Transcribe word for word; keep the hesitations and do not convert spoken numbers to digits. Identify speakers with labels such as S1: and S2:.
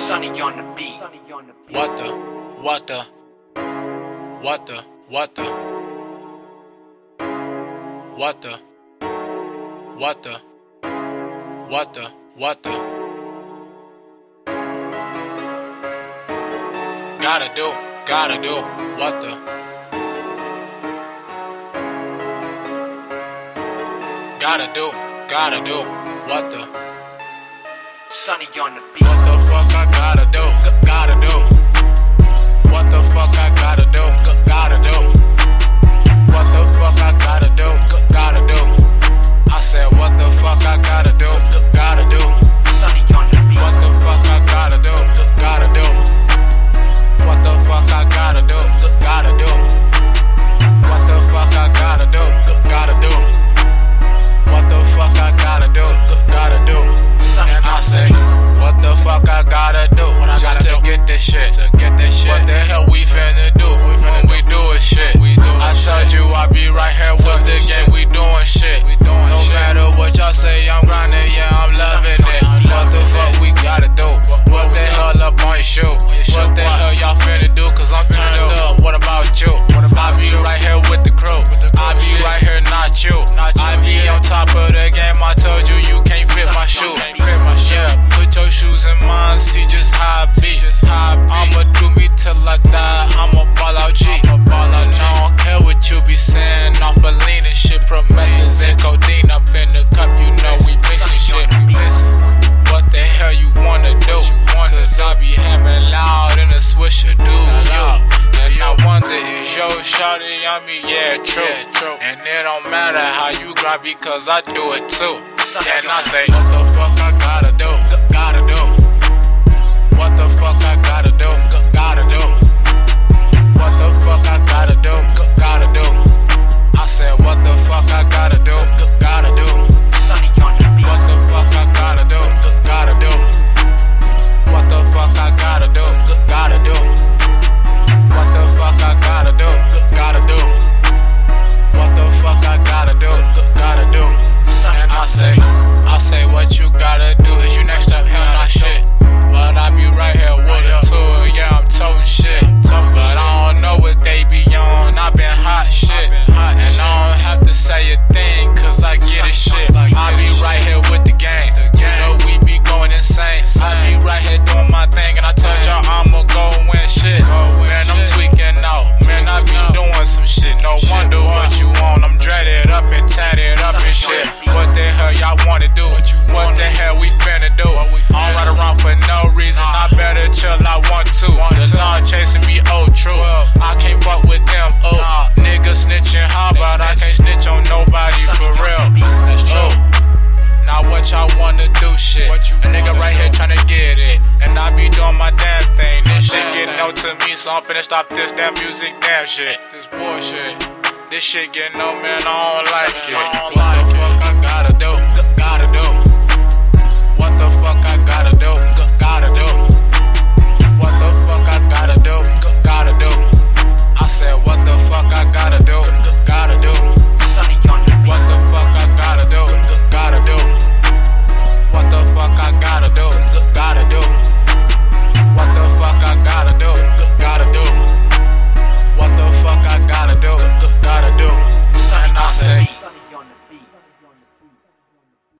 S1: Sunny on the beat.
S2: What the, what the, what the, what the, what the, what the, what the, what the, gotta do, gotta do, what the, gotta do, gotta do, what the,
S1: Sunny on the beat.
S2: what the fuck I gotta do, G- gotta do. What the fuck I gotta do, G- gotta do. What the fuck I gotta do, G- gotta do. I said what the fuck I gotta do, G- gotta do.
S1: Sunny on the beat.
S2: What the fuck I gotta do, G- gotta do. What the fuck I gotta do, G- gotta do. What the fuck I gotta do, G- gotta do. What the fuck I gotta do, G- gotta do. And I say, what the fuck I gotta do when I just to get this shit, to get this shit. What the hell we finna do? We finna we do is shit. We do I told you I be right here with the game. We doing shit. We doing no shit. Matter what y'all say, I'm grinding. Yeah, I'm loving it. What the fuck we gotta do? What the hell up on your shoe? What the hell y'all finna do? Cause I'm turned up. What about you? I be right here with the crew. I be right here, not you. I be on top of the game. I told you you can't fit my shoe. Yeah, put your shoes in mine, see just how I be. I'ma do me till I die, I'ma ball out G. I don't care what you be saying, off of lean and shit. Promethazine and codeine up in the cup, you know we mixing shit. Listen, what the hell you wanna do? Cause I be having loud in a swisher, do you? And I wonder is yo shawty on me, yeah, true. And it don't matter how you grind because I do it too. Yeah, and I say, what the fuck I gotta do, G- gotta do. What the fuck I gotta do, G- gotta do. What the fuck I gotta do, G- gotta do. I said, what the fuck I gotta do, G- gotta do.
S1: Sunny on the beat.
S2: What the fuck I gotta do, G- gotta do. What the fuck I gotta do, G- gotta do. What the fuck I gotta do, G- gotta do. What the fuck I gotta do, G- gotta do. And I say, I say what you gotta do is you next up here, not shit. But I be right here with it too, yeah, I'm toting shit. But I don't know what they be on, I been hot shit. And I don't have to say a thing, cause I get it shit. I be right here with the gang, you know we be going insane. I be right here doing my thing, and I told y'all I'ma go win shit. Man, I'm tweaking out, man, I be doing some shit. No wonder what you want, I'm dreaded up and tatted up and shit. What the hell y'all wanna do? What the hell we finna do? I don't ride around for no reason, I better chill, I want to. The law chasing me, oh true. I can't fuck with them, oh niggas snitching hard, but I can't snitch on nobody for real. That's true. Now what y'all wanna do shit? A nigga right here tryna get it, and I be doing my damn thing. This shit getting old to me, so I'm finna stop this damn music, damn shit. This bullshit. This shit getting old, man, I don't like it. What the fuck I gotta do, G- gotta do.